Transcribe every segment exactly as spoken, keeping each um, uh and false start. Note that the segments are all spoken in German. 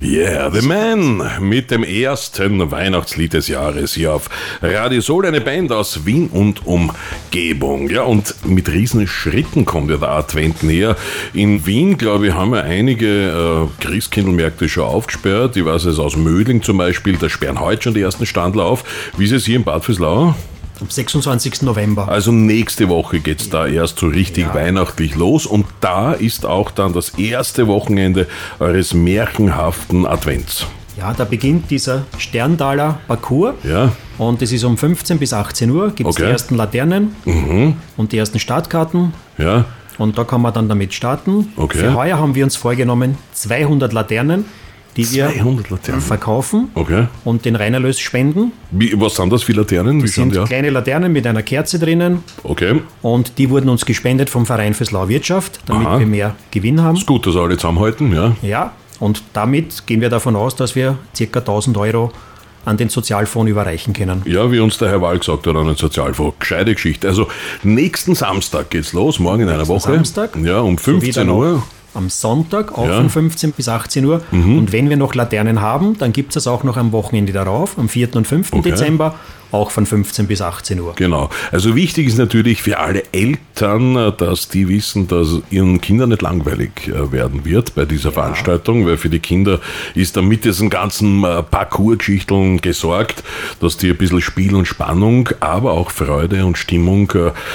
Yeah, The Man mit dem ersten Weihnachtslied des Jahres hier auf Radio Soul, eine Band aus Wien und Umgebung. Ja, und mit riesen Schritten kommt ja der Advent näher. In Wien, glaube ich, haben wir einige äh, Christkindlmärkte schon aufgesperrt. Ich weiß es aus Mödling zum Beispiel, da sperren heute schon die ersten Standler auf. Wie ist es hier in Bad Vöslau? Am sechsundzwanzigsten November. Also nächste Woche geht es da erst so richtig ja. weihnachtlich los und da ist auch dann das erste Wochenende eures märchenhaften Advents. Ja, da beginnt dieser Sterntaler Parcours ja. und es ist um fünfzehn bis achtzehn Uhr, gibt es okay. die ersten Laternen mhm. und die ersten Startkarten. Ja. Und da kann man dann damit starten. Okay. Für heuer haben wir uns vorgenommen, zweihundert Laternen, die wir Laternen. verkaufen okay. und den Reinerlös spenden. Wie, was sind das für Laternen? Das Wie sind die kleine Laternen mit einer Kerze drinnen. Okay. Und die wurden uns gespendet vom Verein Vöslau Wirtschaft, damit Aha. wir mehr Gewinn haben. Ist gut, dass alle zusammenhalten, ja. Ja, und damit gehen wir davon aus, dass wir ca. tausend Euro an den Sozialfonds überreichen können. Ja, wie uns der Herr Wall gesagt hat, an den Sozialfonds. Gescheite Geschichte. Also nächsten Samstag geht's los, morgen in einer Woche. Samstag. Ja, um fünfzehn Uhr. Am Sonntag, auch ja. von fünfzehn bis achtzehn Uhr. Mhm. Und wenn wir noch Laternen haben, dann gibt es das auch noch am Wochenende darauf, am vierten und fünften Okay. Dezember, auch von fünfzehn bis achtzehn Uhr. Genau. Also wichtig ist natürlich für alle Eltern, dass die wissen, dass ihren Kindern nicht langweilig werden wird bei dieser ja. Veranstaltung, weil für die Kinder ist dann mit diesen ganzen Parcours-Geschichten gesorgt, dass die ein bisschen Spiel und Spannung, aber auch Freude und Stimmung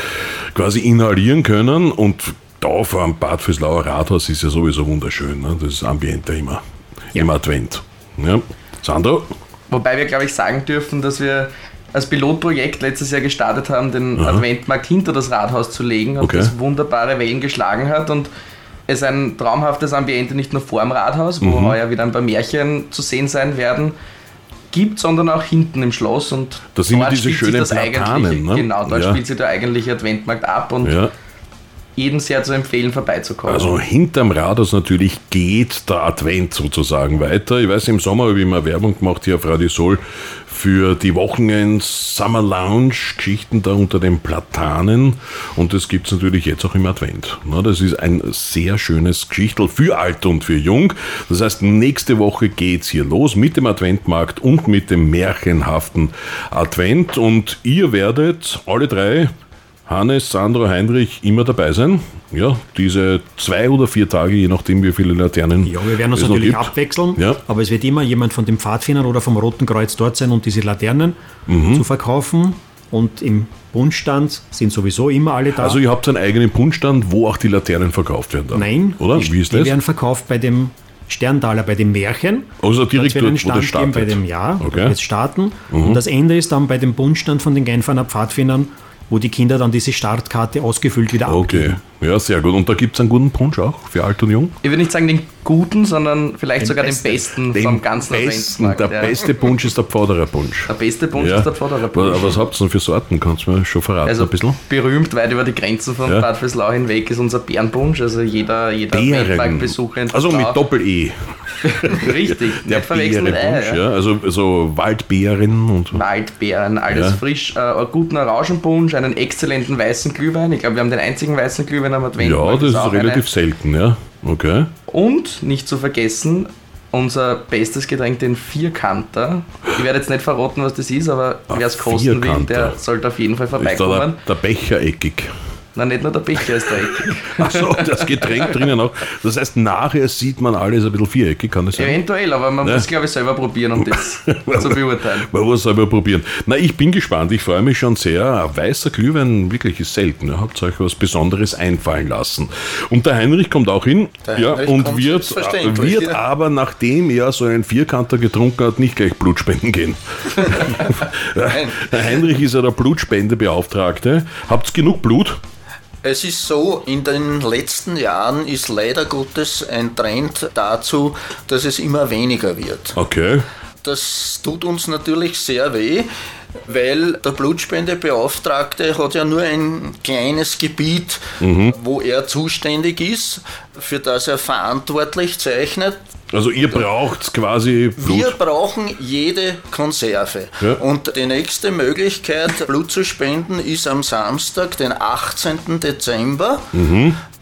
quasi inhalieren können. Und da vor dem Bad Vöslauer Rathaus ist ja sowieso wunderschön, ne? Das Ambiente immer ja. im Advent. Ja. Sandro? Wobei wir, glaube ich, sagen dürfen, dass wir als Pilotprojekt letztes Jahr gestartet haben, den Aha. Adventmarkt hinter das Rathaus zu legen und okay. das wunderbare Wellen geschlagen hat und es ein traumhaftes Ambiente nicht nur vor dem Rathaus, wo mhm. heuer wieder ein paar Märchen zu sehen sein werden, gibt, sondern auch hinten im Schloss und das sind dort diese spielt schönen sich das Platanen, eigentliche, ne? genau, dort ja. spielt sich der eigentliche Adventmarkt ab und ja. jedem sehr zu empfehlen, vorbeizukommen. Also hinterm Rathaus natürlich geht der Advent sozusagen weiter. Ich weiß, im Sommer habe ich immer Werbung gemacht hier auf Radio Soul für die Wochenends Summer Lounge Geschichten da unter den Platanen und das gibt es natürlich jetzt auch im Advent. Das ist ein sehr schönes Geschichtel für alt und für jung. Das heißt, nächste Woche geht's hier los mit dem Adventmarkt und mit dem märchenhaften Advent und ihr werdet alle drei, Hannes, Sandro, Heinrich, immer dabei sein. Ja, diese zwei oder vier Tage, je nachdem wie viele Laternen Ja, wir werden uns es noch natürlich gibt. abwechseln, Ja. aber es wird immer jemand von den Pfadfindern oder vom Roten Kreuz dort sein und diese Laternen Mhm. zu verkaufen. Und im Punschstand sind sowieso immer alle da. Also ihr habt einen eigenen Punschstand, wo auch die Laternen verkauft werden dann? Nein, oder? Die, Wie ist die das? werden verkauft bei dem Sterntaler, bei dem Märchen. Also direkt dort dort, einen wo Stand das startet? geben bei dem Jahr, Okay. jetzt starten. Mhm. Und das Ende ist dann bei dem Punschstand von den Genferner Pfadfindern, wo die Kinder dann diese Startkarte ausgefüllt wieder Okay, abgeben. ja, sehr gut. Und da gibt es einen guten Punsch auch für alt und jung? Ich würde nicht sagen den guten, sondern vielleicht Den sogar besten. den besten Den vom ganzen besten, Adventsmarkt. der ja. beste Punsch ist der Pforderer Punsch. Der beste Punsch Ja. ist der Pforderer Punsch. Was, was habt ihr denn für Sorten? Kannst du mir schon verraten Also ein bisschen? berühmt weit über die Grenzen von Ja. Bad Vöslau hinweg ist unser Bärenpunsch. Also jeder, jeder Adventmarktbesucher in Also mit Vöslau- Doppel-E. Richtig, Der nicht verwechseln mit Ei. Bärenpunsch, Ja. ja. Also so Waldbeeren und so. Waldbeeren, alles Ja. frisch, äh, einen guten Orangenpunsch, einen exzellenten weißen Glühwein. Ich glaube, wir haben den einzigen weißen Glühwein am Advent. Ja, das ist auch relativ eine. selten, ja. Okay. Und nicht zu vergessen, unser bestes Getränk, den Vierkanter. Ich werde jetzt nicht verraten, was das ist, aber Ach, wer es kosten will, Vierkanter. der sollte auf jeden Fall Ist da der, vorbeikommen. der Becher eckig? Nein, nicht nur der Becher ist dreckig. Achso, das Getränk drinnen auch. Das heißt, nachher sieht man alles ein bisschen viereckig, kann das sein? Eventuell, aber man Ja. muss, glaube ich, selber probieren, um das zu beurteilen. Man muss aber probieren. Na, ich bin gespannt, ich freue mich schon sehr. Ein weißer Glühwein wirklich ist selten. Ihr habt euch was Besonderes einfallen lassen. Und der Heinrich kommt auch hin. Der Ja, Heinrich und kommt wird, selbstverständlich, wird ja. aber, nachdem er so einen Vierkanter getrunken hat, nicht gleich Blutspenden gehen. Der Heinrich ist ja der Blutspendebeauftragte. Habt ihr genug Blut? Es ist so, in den letzten Jahren ist leider Gottes ein Trend dazu, dass es immer weniger wird. Okay. Das tut uns natürlich sehr weh, weil der Blutspendebeauftragte hat ja nur ein kleines Gebiet, Mhm. wo er zuständig ist, für das er verantwortlich zeichnet. Also ihr braucht quasi Blut. Wir brauchen jede Konserve. Ja. Und die nächste Möglichkeit, Blut zu spenden, ist am Samstag, den achtzehnten Dezember. Mhm.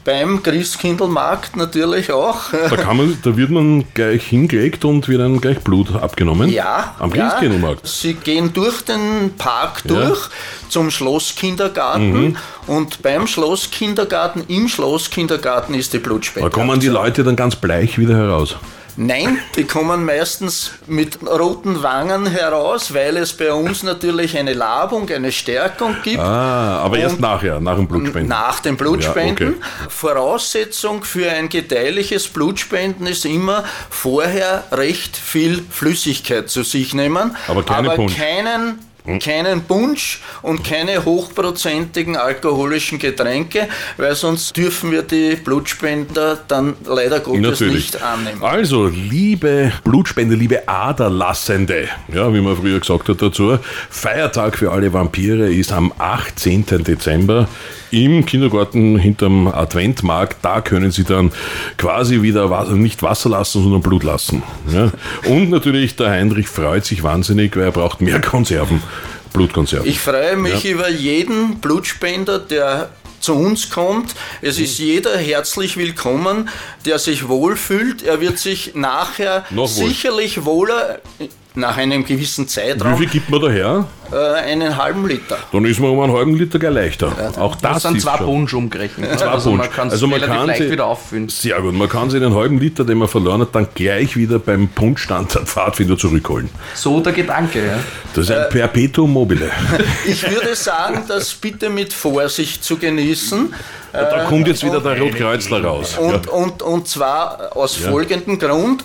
beim Christkindlmarkt natürlich auch. Da, kann man, da wird man gleich hingelegt und wird dann gleich Blut abgenommen? Ja. Am ja. Christkindlmarkt? Sie gehen durch den Park durch ja. zum Schlosskindergarten mhm. und beim Schlosskindergarten, im Schlosskindergarten ist die Blutspende. Da kommen die Leute dann ganz bleich wieder heraus? Nein, die kommen meistens mit roten Wangen heraus, weil es bei uns natürlich eine Labung, eine Stärkung gibt. Ah, aber erst nachher, nach dem Blutspenden. Nach dem Blutspenden. Ja, okay. Voraussetzung für ein gedeihliches Blutspenden ist immer vorher recht viel Flüssigkeit zu sich nehmen, aber, keine aber keinen keinen Punsch und keine hochprozentigen alkoholischen Getränke, weil sonst dürfen wir die Blutspender dann leider Gottes Natürlich. nicht annehmen. Also, liebe Blutspender, liebe Aderlassende, ja, wie man früher gesagt hat dazu, Feiertag für alle Vampire ist am achtzehnten Dezember im Kindergarten hinterm Adventmarkt. Da können Sie dann quasi wieder Wasser, nicht Wasser lassen, sondern Blut lassen. Ja. Und natürlich, der Heinrich freut sich wahnsinnig, weil er braucht mehr Konserven, Blutkonserven. Ich freue mich ja. über jeden Blutspender, der zu uns kommt. Es ist jeder herzlich willkommen, der sich wohlfühlt. Er wird sich nachher Noch wohl. sicherlich wohler, nach einem gewissen Zeitraum, wie viel gibt man daher? Äh, einen halben Liter. Dann ist man um einen halben Liter gleich leichter. Ja, auch das, das sind ist zwei schon. Punsch umgerechnet. Zwei also Punsch. man kann es also man relativ kann leicht sie, wieder auffüllen. Sehr gut. Man kann sich den halben Liter, den man verloren hat, dann gleich wieder beim Punschstand der Pfadfinder zurückholen. So der Gedanke, ja. Das ist ein äh, Perpetuum mobile. Ich würde sagen, das bitte mit Vorsicht zu genießen. Ja, da kommt jetzt wieder der Rotkreuzler raus. Und, ja. und, und zwar aus ja. folgendem Grund.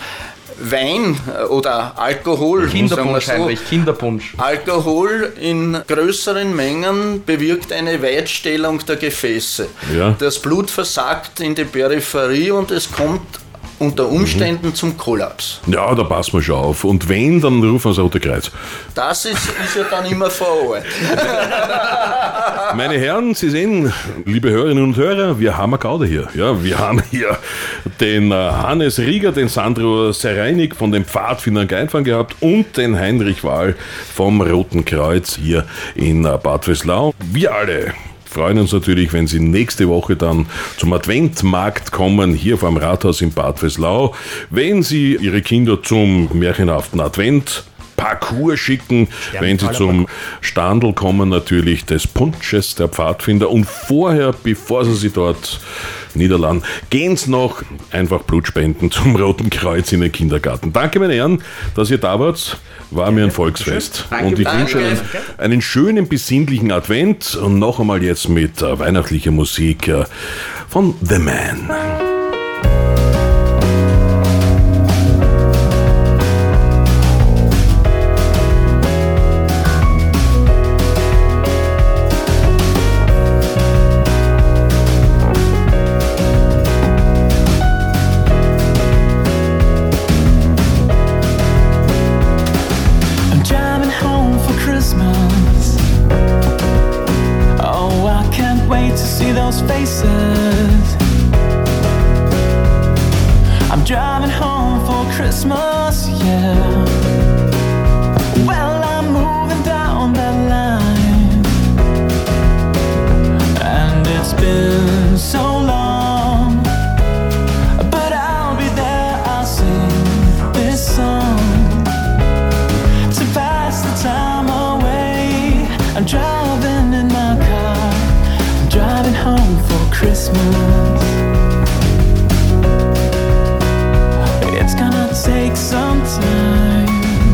Wein oder Alkohol, Kinderpunsch, Heinrich, Kinderpunsch. Alkohol in größeren Mengen bewirkt eine Weitstellung der Gefäße. Ja. Das Blut versackt in die Peripherie und es kommt unter Umständen mhm. zum Kollaps. Ja, da passen wir schon auf. Und wenn, dann rufen wir das Rote Kreuz. Das ist, ist ja dann immer vor Ort. Meine Herren, Sie sehen, liebe Hörerinnen und Hörer, wir haben eine Gaude hier. Ja, wir haben hier den Hannes Rieger, den Sandro Sereinig von den Pfadfindern Geitfang gehabt und den Heinrich Wahl vom Roten Kreuz hier in Bad Vöslau. Wir alle freuen uns natürlich, wenn Sie nächste Woche dann zum Adventmarkt kommen, hier vor dem Rathaus in Bad Vöslau. Wenn Sie Ihre Kinder zum märchenhaften Advent Parcours schicken, ja, wenn Sie zum Standl kommen, natürlich des Punsches der Pfadfinder und vorher, bevor Sie sie dort niederladen, gehen Sie noch einfach Blut spenden zum Roten Kreuz in den Kindergarten. Danke, meine Herren, dass ihr da wart. War mir ein Volksfest. Danke, und ich danke. wünsche einen, einen schönen, besinnlichen Advent und noch einmal jetzt mit äh, weihnachtlicher Musik äh, von The Man. I'm driving home for Christmas, yeah. Well, I'm moving down that line, and it's been so long, but I'll be there, I'll sing this song to pass the time away. I'm driving in my car, I'm driving home for Christmas. It's gonna take some time,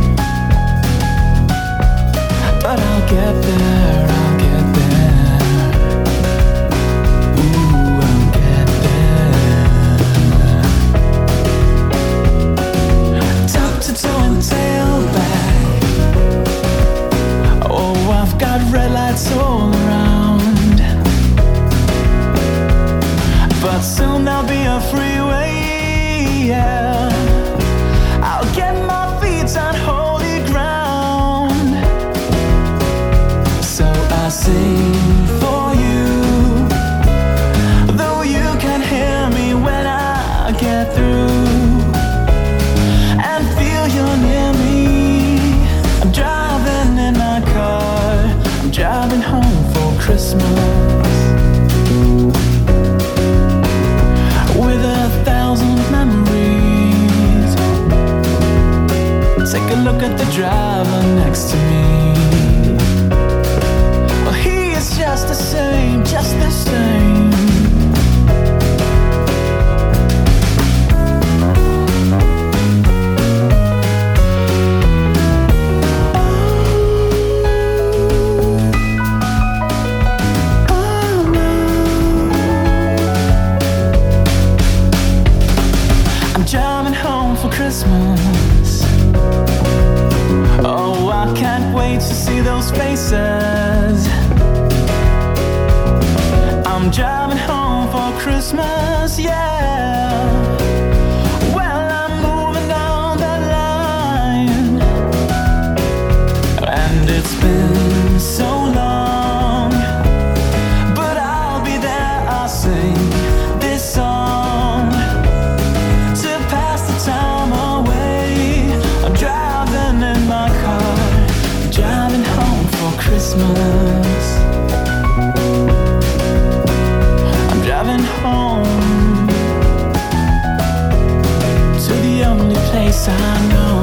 a look at the driver next to me. Well, he is just the same, just the same. Christmas. Oh, I can't wait to see those faces. I'm driving home for Christmas, yeah. Well, I'm moving down the line, and it's been so long, but I'll be there, I'll sing this song to pass the time away. I'm driving in my car, driving home for Christmas. I'm driving home to the only place I know.